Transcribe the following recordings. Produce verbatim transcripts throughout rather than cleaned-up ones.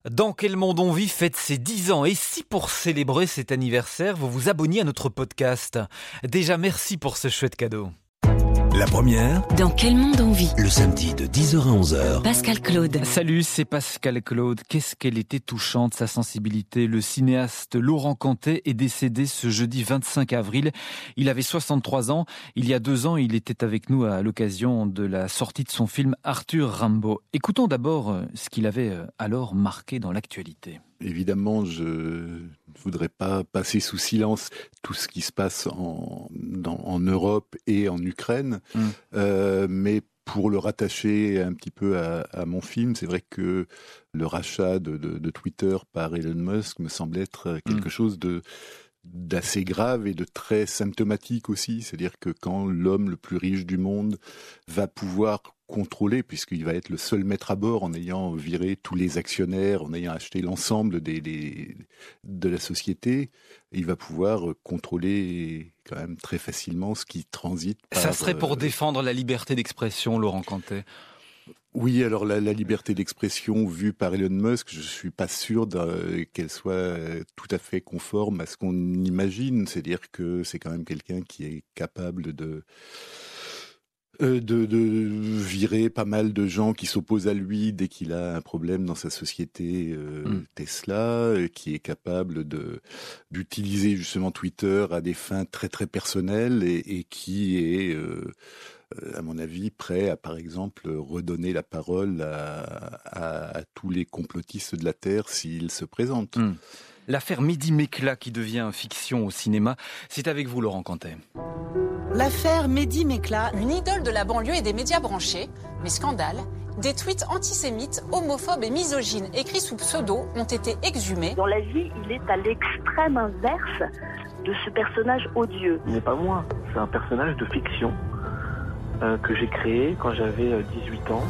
Dans quel monde on vit fête ses dix ans et si pour célébrer cet anniversaire, vous vous abonniez à notre podcast. Déjà merci pour ce chouette cadeau. La première, Dans quel monde on vit? le samedi de dix heures à onze heures. Pascal Claude. Salut, c'est Pascal Claude. Qu'est-ce qu'elle était touchante, sa sensibilité. Le cinéaste Laurent Cantet est décédé ce jeudi vingt-cinq avril. Il avait soixante-trois ans. Il y a deux ans, il était avec nous à l'occasion de la sortie de son film Arthur Rimbaud. Écoutons d'abord ce qu'il avait alors marqué dans l'actualité. Évidemment, je ne voudrais pas passer sous silence tout ce qui se passe en, dans, en Europe et en Ukraine, mmh. euh, mais pour le rattacher un petit peu à, à mon film, c'est vrai que le rachat de, de, de Twitter par Elon Musk me semble être quelque mmh. chose de d'assez grave et de très symptomatique aussi. C'est-à-dire que quand l'homme le plus riche du monde va pouvoir contrôler, puisqu'il va être le seul maître à bord en ayant viré tous les actionnaires, en ayant acheté l'ensemble des, des, de la société, il va pouvoir contrôler quand même très facilement ce qui transite par... Ça serait pour euh, défendre la liberté d'expression, Laurent Cantet. Oui, alors la, la liberté d'expression vue par Elon Musk, je suis pas sûr qu'elle soit tout à fait conforme à ce qu'on imagine. C'est-à-dire que c'est quand même quelqu'un qui est capable de... De, de virer pas mal de gens qui s'opposent à lui dès qu'il a un problème dans sa société euh, mmh. Tesla, qui est capable de d'utiliser justement Twitter à des fins très très personnelles et, et qui est, euh, à mon avis, prêt à par exemple redonner la parole à, à, à tous les complotistes de la Terre s'ils se présentent. Mmh. L'affaire Mehdi Mekla qui devient fiction au cinéma, c'est avec vous Laurent Cantet. L'affaire Mehdi Mekla, une idole de la banlieue et des médias branchés, mais scandale, des tweets antisémites, homophobes et misogynes écrits sous pseudo ont été exhumés. Dans la vie, il est à l'extrême inverse de ce personnage odieux. Il n'est pas moi, c'est un personnage de fiction euh, que j'ai créé quand j'avais euh, dix-huit ans.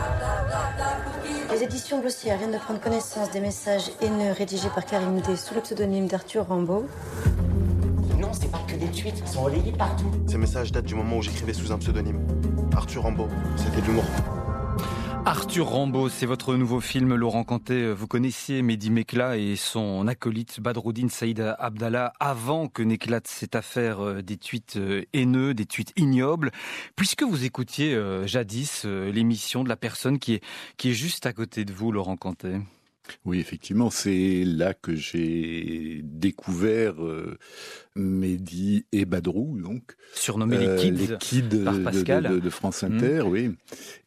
Les éditions Glossière viennent de prendre connaissance des messages haineux rédigés par Karim D sous le pseudonyme d'Arthur Rimbaud. Non, c'est pas que des tweets, ils sont relayés partout. Ces messages datent du moment où j'écrivais sous un pseudonyme. Arthur Rimbaud, c'était de l'humour. Arthur Rimbaud, c'est votre nouveau film, Laurent Cantet. Vous connaissiez Mehdi Mekla et son acolyte Badroudine Saïd Abdallah avant que n'éclate cette affaire des tweets haineux, des tweets ignobles, puisque vous écoutiez euh, jadis euh, l'émission de la personne qui est, qui est juste à côté de vous, Laurent Cantet. Oui, effectivement, c'est là que j'ai découvert euh, Mehdi et Badrou, donc surnommés euh, les kids, les kids par Pascal. De, de, de France Inter, mmh. oui.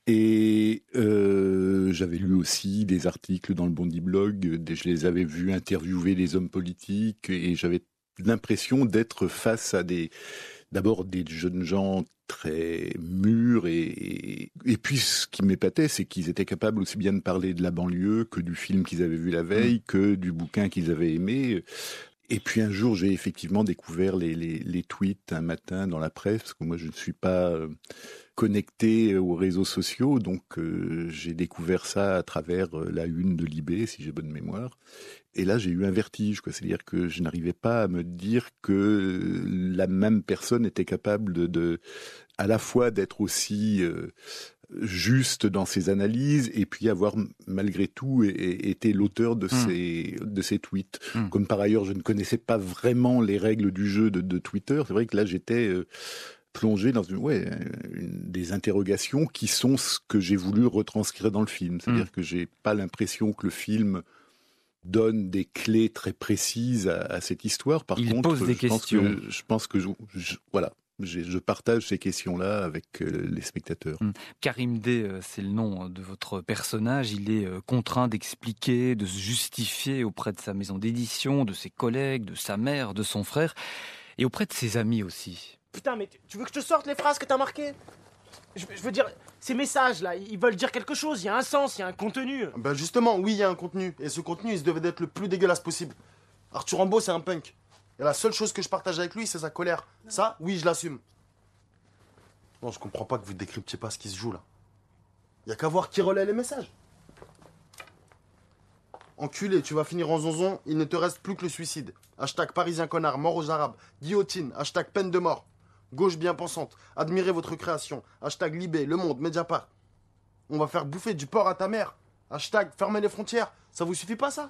Et euh, j'avais lu aussi des articles dans le Bondi Blog, je les avais vus interviewer des hommes politiques, et j'avais l'impression d'être face à des, d'abord des jeunes gens très mûrs, et, et, et puis ce qui m'épatait, c'est qu'ils étaient capables aussi bien de parler de la banlieue que du film qu'ils avaient vu la veille, mmh. que du bouquin qu'ils avaient aimé. Et puis un jour, j'ai effectivement découvert les, les, les tweets un matin dans la presse, parce que moi je ne suis pas euh, connecté aux réseaux sociaux, donc euh, j'ai découvert ça à travers euh, la une de Libé, si j'ai bonne mémoire. Et là, j'ai eu un vertige, quoi. C'est-à-dire que je n'arrivais pas à me dire que la même personne était capable de, de à la fois d'être aussi euh, juste dans ses analyses et puis avoir malgré tout été l'auteur de, mmh. ces, de ces tweets. Mmh. Comme par ailleurs, je ne connaissais pas vraiment les règles du jeu de, de Twitter, c'est vrai que là, j'étais... Euh, plongé dans une, ouais, une, des interrogations qui sont ce que j'ai voulu retranscrire dans le film. C'est-à-dire mmh. que j'ai pas l'impression que le film donne des clés très précises à, à cette histoire. Par Il contre, pose des je questions. Pense que, je pense que je, je, voilà, je, je partage ces questions-là avec euh, les spectateurs. Mmh. Karim D, c'est le nom de votre personnage. Il est contraint d'expliquer, de se justifier auprès de sa maison d'édition, de ses collègues, de sa mère, de son frère et auprès de ses amis aussi. Putain, mais tu veux que je te sorte les phrases que t'as marquées ? je, je veux dire, ces messages-là, ils veulent dire quelque chose, il y a un sens, il y a un contenu. Ben justement, oui, il y a un contenu. Et ce contenu, il se devait d'être le plus dégueulasse possible. Arthur Rimbaud, c'est un punk. Et la seule chose que je partage avec lui, c'est sa colère. Ça, oui, je l'assume. Non, je comprends pas que vous décryptiez pas ce qui se joue, là. Y a qu'à voir qui relaie les messages. Enculé, tu vas finir en zonzon, il ne te reste plus que le suicide. Hashtag parisien connard, mort aux arabes, guillotine, hashtag peine de mort. Gauche bien pensante, admirez votre création. Hashtag Libé, Le Monde, Mediapart. On va faire bouffer du porc à ta mère. Hashtag fermez les frontières. Ça vous suffit pas, ça?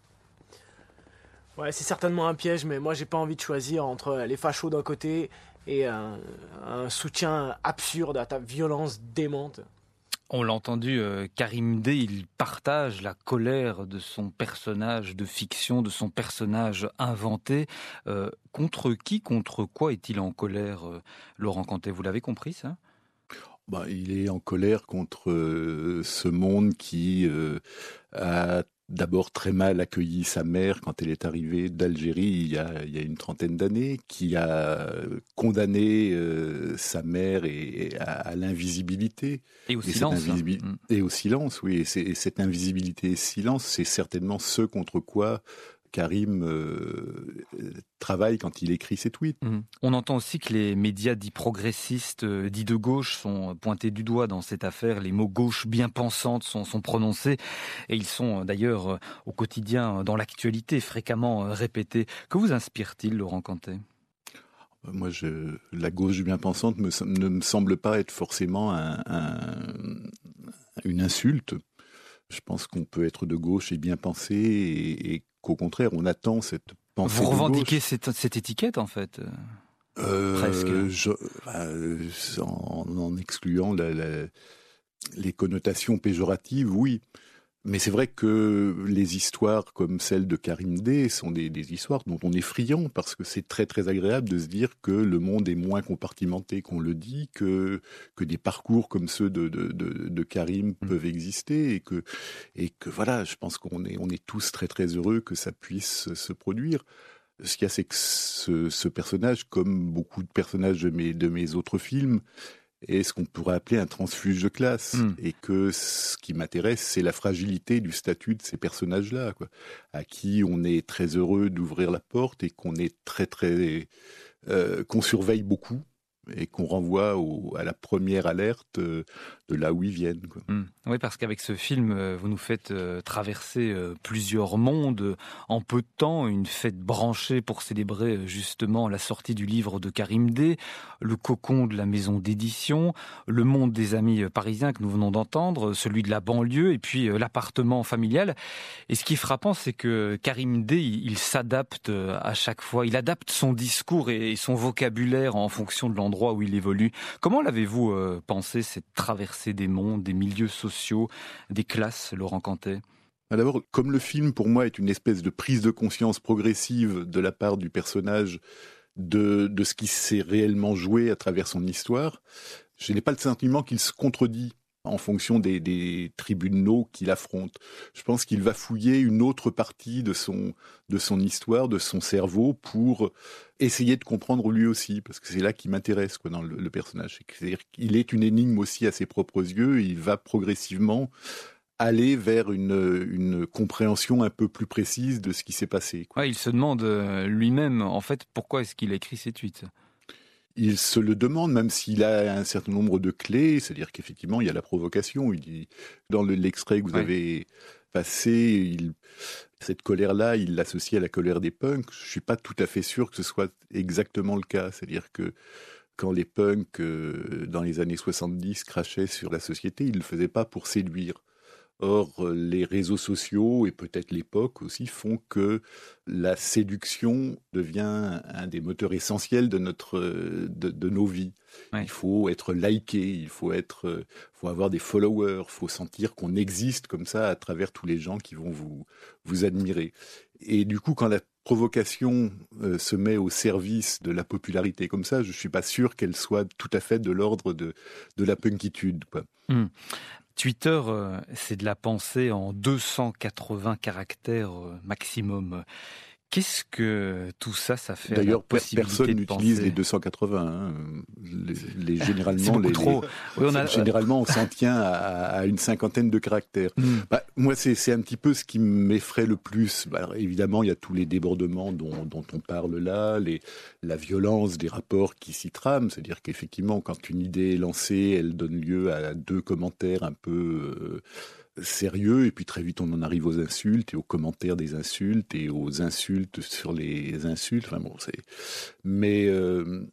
Ouais, c'est certainement un piège, mais moi j'ai pas envie de choisir entre les fachos d'un côté et un, un soutien absurde à ta violence démente. On l'a entendu, euh, Karim D, il partage la colère de son personnage de fiction, de son personnage inventé. Euh, contre qui, contre quoi est-il en colère, euh, Laurent Cantet? Vous l'avez compris, ça? Bah, il est en colère contre euh, ce monde qui euh, a d'abord très mal accueilli sa mère quand elle est arrivée d'Algérie il y a, il y a une trentaine d'années, qui a condamné euh, sa mère et, et à, à l'invisibilité. Et au et silence. Invisibil... Hein. Et au silence, oui. Et, c'est, et cette invisibilité et ce silence, c'est certainement ce contre quoi Karim euh, travaille quand il écrit ses tweets. Mmh. On entend aussi que les médias dits progressistes, euh, dits de gauche, sont pointés du doigt dans cette affaire. Les mots gauche bien pensantes sont, sont prononcés et ils sont d'ailleurs euh, au quotidien, dans l'actualité, fréquemment euh, répétés. Que vous inspire-t-il, Laurent Cantet? Moi, je, la gauche bien pensante me, ne me semble pas être forcément un, un, une insulte. Je pense qu'on peut être de gauche et bien penser et, et qu'au contraire, on attend cette pensée. Vous revendiquez cette, cette étiquette, en fait euh, Presque. Je, euh, en, en excluant la, la, les connotations péjoratives, oui. Mais c'est vrai que les histoires comme celle de Karim D sont des, des histoires dont on est friand, parce que c'est très très agréable de se dire que le monde est moins compartimenté qu'on le dit, que, que des parcours comme ceux de, de, de, de Karim mmh. peuvent exister, et que, et que voilà, je pense qu'on est, on est tous très très heureux que ça puisse se produire. Ce qu'il y a, c'est que ce, ce personnage, comme beaucoup de personnages de mes, de mes autres films, est ce qu'on pourrait appeler un transfuge de classe. Mmh. Et que ce qui m'intéresse, c'est la fragilité du statut de ces personnages-là, quoi, à qui on est très heureux d'ouvrir la porte et qu'on est très, très, euh, qu'on surveille beaucoup et qu'on renvoie au, à la première alerte euh, de là où ils viennent, quoi. Mmh. Oui, parce qu'avec ce film, euh, vous nous faites euh, traverser euh, plusieurs mondes euh, en peu de temps, une fête branchée pour célébrer euh, justement la sortie du livre de Karim D, le cocon de la maison d'édition, le monde des amis euh, parisiens que nous venons d'entendre, celui de la banlieue et puis euh, l'appartement familial. Et ce qui est frappant, c'est que Karim D, il, il s'adapte euh, à chaque fois, il adapte son discours et, et son vocabulaire en fonction de l'endroit où il évolue. Comment l'avez-vous euh, pensé, cette traversée des mondes, des milieux sociaux, des classes, Laurent Cantet? D'abord, comme le film, pour moi, est une espèce de prise de conscience progressive de la part du personnage de, de ce qui s'est réellement joué à travers son histoire, je n'ai pas le sentiment qu'il se contredit en fonction des, des tribunaux qu'il affronte. Je pense qu'il va fouiller une autre partie de son, de son histoire, de son cerveau, pour essayer de comprendre lui aussi, parce que c'est là qui m'intéresse, quoi, dans le, le personnage. C'est-à-dire qu'il est une énigme aussi à ses propres yeux, et il va progressivement aller vers une, une compréhension un peu plus précise de ce qui s'est passé, quoi. Ouais, il se demande lui-même, en fait, pourquoi est-ce qu'il a écrit ces tweets. Il se le demande, même s'il a un certain nombre de clés, c'est-à-dire qu'effectivement, il y a la provocation. Il dit, dans le, l'extrait que vous ouais. avez passé, il, cette colère-là, il l'associe à la colère des punks. Je ne suis pas tout à fait sûr que ce soit exactement le cas. C'est-à-dire que quand les punks, euh, dans les années soixante-dix, crachaient sur la société, ils ne le faisaient pas pour séduire. Or, les réseaux sociaux et peut-être l'époque aussi font que la séduction devient un des moteurs essentiels de notre, de, de nos vies. Ouais. Il faut être liké, il faut être, faut avoir des followers, il faut sentir qu'on existe comme ça à travers tous les gens qui vont vous, vous admirer. Et du coup, quand la provocation euh, se met au service de la popularité comme ça, je ne suis pas sûr qu'elle soit tout à fait de l'ordre de, de la punkitude, quoi. Mmh. Twitter, euh, c'est de la pensée en deux cent quatre-vingts caractères euh, maximum. Qu'est-ce que tout ça, ça fait? D'ailleurs, à la possibilité personne de n'utilise penser... les deux cent quatre-vingts. Hein. Les, les, généralement, les, trop. Oui, on a... généralement, on s'en tient à, à une cinquantaine de caractères. Mm. Bah, moi, c'est, c'est un petit peu ce qui m'effraie le plus. Bah, évidemment, il y a tous les débordements dont, dont on parle là, les, la violence des rapports qui s'y trament. C'est-à-dire qu'effectivement, quand une idée est lancée, elle donne lieu à deux commentaires un peu... Euh, sérieux, et puis très vite on en arrive aux insultes et aux commentaires des insultes et aux insultes sur les insultes. Enfin bon, c'est. Mais euh,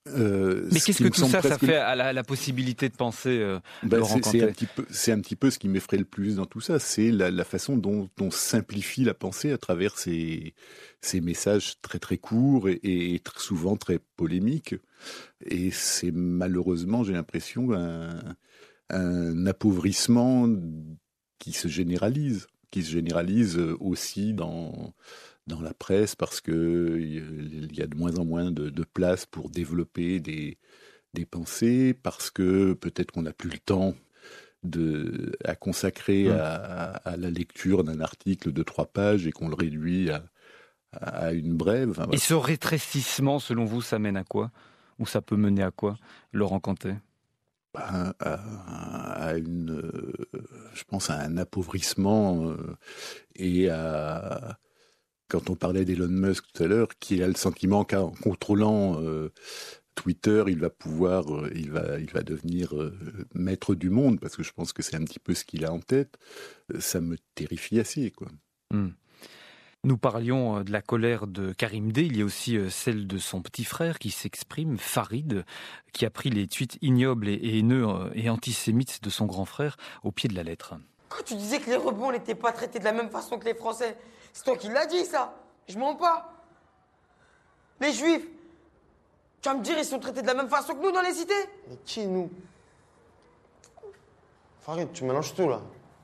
Euh, Mais ce qu'est-ce qui que me tout semble ça, ça presque- fait à la, la possibilité de penser, euh, Ben, Laurent c'est, c'est, Cantet un petit peu, c'est un petit peu ce qui m'effraie le plus dans tout ça, c'est la, la façon dont on simplifie la pensée à travers ces, ces messages très très courts et, et très souvent très polémiques. Et c'est malheureusement, j'ai l'impression, un, un appauvrissement qui se généralise, qui se généralise aussi dans, dans la presse parce que il y a de moins en moins de, de place pour développer des des pensées, parce que peut-être qu'on n'a plus le temps de, à consacrer Mmh. à, à la lecture d'un article de trois pages et qu'on le réduit à, à une brève. Enfin, Et voilà. ce rétrécissement, selon vous, ça mène à quoi? Ou ça peut mener à quoi, Laurent Cantet? à, à, à une, euh, je pense à un appauvrissement euh, et à, quand on parlait d'Elon Musk tout à l'heure, qui a le sentiment qu'en contrôlant euh, Twitter, il va pouvoir, euh, il va, il va devenir euh, maître du monde, parce que je pense que c'est un petit peu ce qu'il a en tête. Ça me terrifie assez, quoi. Mmh. Nous parlions de la colère de Karim D. Il y a aussi celle de son petit frère qui s'exprime, Farid, qui a pris les tweets ignobles et haineux et antisémites de son grand frère au pied de la lettre. Quand tu disais que les rebeux n'étaient pas traités de la même façon que les Français, c'est toi qui l'as dit, ça. Je mens pas. Les Juifs, tu vas me dire, ils sont traités de la même façon que nous dans les cités? Mais qui, nous? Farid, tu mélanges tout, là.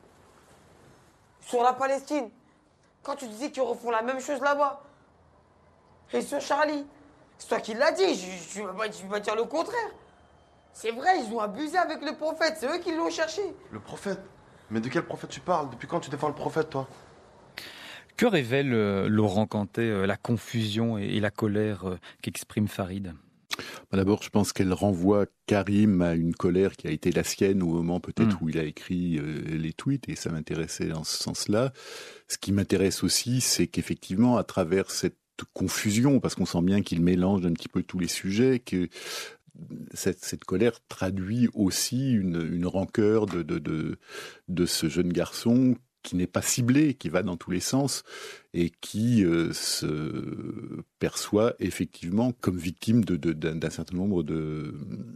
Sur la Palestine, quand tu disais qu'ils refont la même chose là-bas. Et sur Charlie, c'est toi qui l'as dit, je ne vais pas, pas dire le contraire. C'est vrai, ils ont abusé avec le prophète, c'est eux qui l'ont cherché. Le prophète? Mais de quel prophète tu parles? Depuis quand tu défends le prophète, toi? Que révèle euh, Laurent Cantet, euh, la confusion et, et la colère euh, qu'exprime Farid? D'abord, je pense qu'elle renvoie Karim à une colère qui a été la sienne au moment peut-être Mmh. où il a écrit euh, les tweets, et ça m'intéressait dans ce sens-là. Ce qui m'intéresse aussi, c'est qu'effectivement, à travers cette confusion, parce qu'on sent bien qu'il mélange un petit peu tous les sujets, que cette, cette colère traduit aussi une, une rancœur de, de, de, de ce jeune garçon qui n'est pas ciblé, qui va dans tous les sens et qui euh, se perçoit effectivement comme victime de, de, d'un, d'un certain nombre de,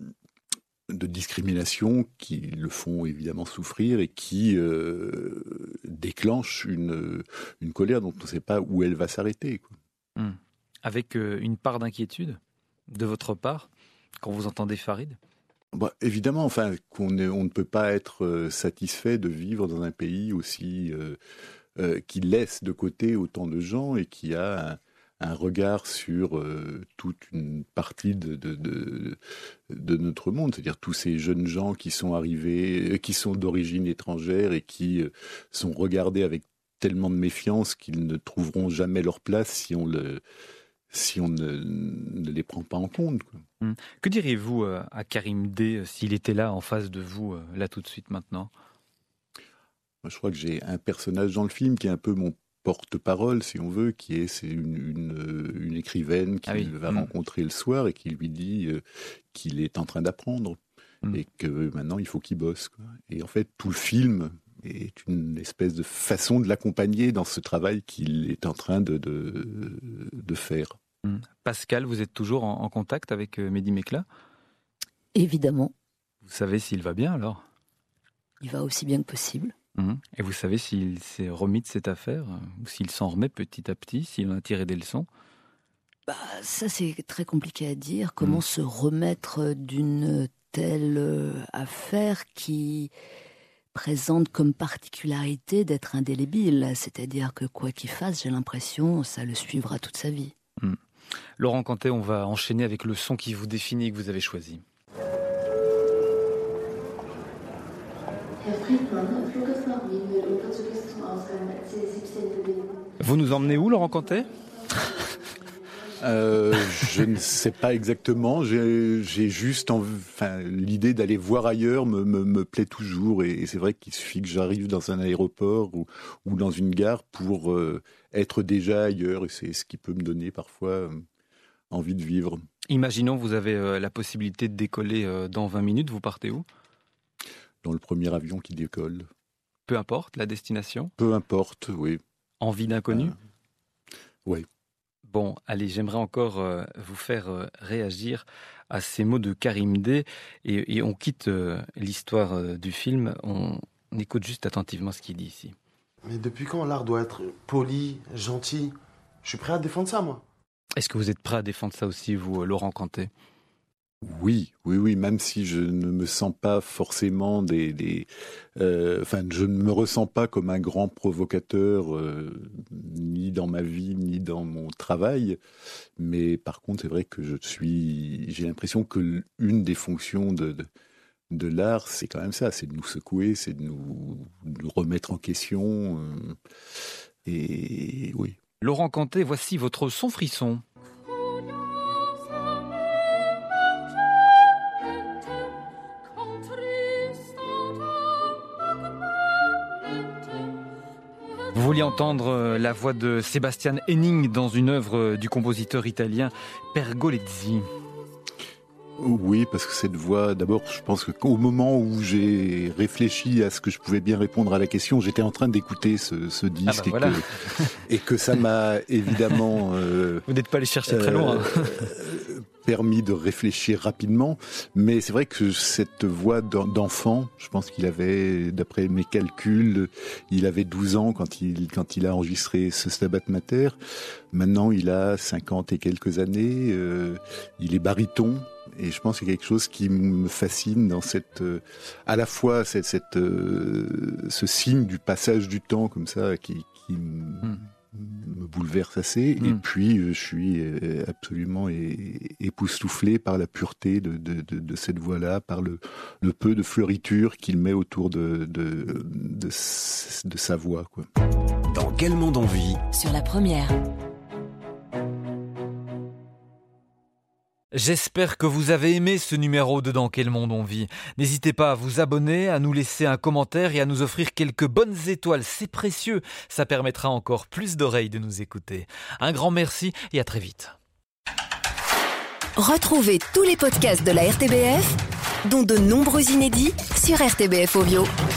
de discriminations qui le font évidemment souffrir et qui euh, déclenchent une, une colère dont on ne sait pas où elle va s'arrêter, quoi. Mmh. Avec euh, une part d'inquiétude de votre part quand vous entendez Farid? Bah, évidemment, enfin, qu'on est, on ne peut pas être euh, satisfait de vivre dans un pays aussi euh, euh, qui laisse de côté autant de gens et qui a un, un regard sur euh, toute une partie de, de, de, de notre monde, c'est-à-dire tous ces jeunes gens qui sont arrivés, euh, qui sont d'origine étrangère et qui euh, sont regardés avec tellement de méfiance qu'ils ne trouveront jamais leur place si on le si on ne, ne les prend pas en compte, quoi. Mmh. Que diriez-vous euh, à Karim D euh, s'il était là en face de vous, euh, là tout de suite maintenant? Moi, je crois que j'ai un personnage dans le film qui est un peu mon porte-parole, si on veut, qui est c'est une, une, une écrivaine qu'il ah oui. va mmh. rencontrer le soir et qui lui dit euh, qu'il est en train d'apprendre mmh. et que maintenant il faut qu'il bosse, quoi. Et en fait, tout le film est une espèce de façon de l'accompagner dans ce travail qu'il est en train de, de, de faire. Mmh. Pascal, vous êtes toujours en, en contact avec euh, Mehdi Mekla? Évidemment. Vous savez s'il va bien alors? Il va aussi bien que possible. Mmh. Et vous savez s'il s'est remis de cette affaire, ou s'il s'en remet petit à petit, s'il en a tiré des leçons? Bah, ça, c'est très compliqué à dire. Comment mmh. se remettre d'une telle affaire qui présente comme particularité d'être indélébile? C'est-à-dire que quoi qu'il fasse, j'ai l'impression, ça le suivra toute sa vie. Mmh. Laurent Cantet, on va enchaîner avec le son qui vous définit et que vous avez choisi. Vous nous emmenez où, Laurent Cantet? Euh, je ne sais pas exactement. J'ai, j'ai juste, en, enfin, l'idée d'aller voir ailleurs me, me, me plaît toujours. Et, et c'est vrai qu'il suffit que j'arrive dans un aéroport ou, ou dans une gare pour euh, être déjà ailleurs. Et c'est ce qui peut me donner parfois euh, envie de vivre. Imaginons, vous avez euh, la possibilité de décoller euh, dans vingt minutes. Vous partez où? Dans le premier avion qui décolle. Peu importe la destination? Peu importe, oui. Envie d'inconnu? euh, Oui. Bon, allez, j'aimerais encore euh, vous faire euh, réagir à ces mots de Karim D. Et, et on quitte euh, l'histoire euh, du film. On, on écoute juste attentivement ce qu'il dit ici. Mais depuis quand l'art doit être poli, gentil? Je suis prêt à défendre ça, moi. Est-ce que vous êtes prêt à défendre ça aussi, vous, Laurent Cantet? Oui, oui, oui, même si je ne me sens pas forcément des... des euh, enfin, je ne me ressens pas comme un grand provocateur, euh, ni dans ma vie, ni dans mon travail. Mais par contre, c'est vrai que je suis... J'ai l'impression que une des fonctions de... de de l'art, c'est quand même ça, c'est de nous secouer, c'est de nous, de nous remettre en question. Euh, et oui. Laurent Cantet, voici votre son frisson. Vous vouliez entendre la voix de Sebastian Henning dans une œuvre du compositeur italien Pergolesi. Oui, parce que cette voix, d'abord, je pense qu'au moment où j'ai réfléchi à ce que je pouvais bien répondre à la question, j'étais en train d'écouter ce, ce disque. Ah bah voilà. et, que, et que ça m'a évidemment... Euh, Vous n'êtes pas allé chercher euh, très loin. Euh, permis de réfléchir rapidement, mais c'est vrai que cette voix d'enfant, je pense qu'il avait, d'après mes calculs, il avait douze ans quand il, quand il a enregistré ce Stabat Mater. Maintenant, il a cinquante et quelques années, euh, il est baryton. Et je pense qu'il y a quelque chose qui me fascine dans cette, euh, à la fois cette, cette, euh, ce signe du passage du temps comme ça qui, qui mm. me bouleverse assez. Mm. Et puis euh, je suis absolument é- époustouflé par la pureté de, de, de, de cette voix-là, par le, le peu de fleuriture qu'il met autour de, de, de, de sa voix, quoi. Dans quel monde on vit? Sur la première. J'espère que vous avez aimé ce numéro de Dans quel monde on vit. N'hésitez pas à vous abonner, à nous laisser un commentaire et à nous offrir quelques bonnes étoiles. C'est précieux, ça permettra encore plus d'oreilles de nous écouter. Un grand merci et à très vite. Retrouvez tous les podcasts de la R T B F, dont de nombreux inédits, sur R T B F Audio.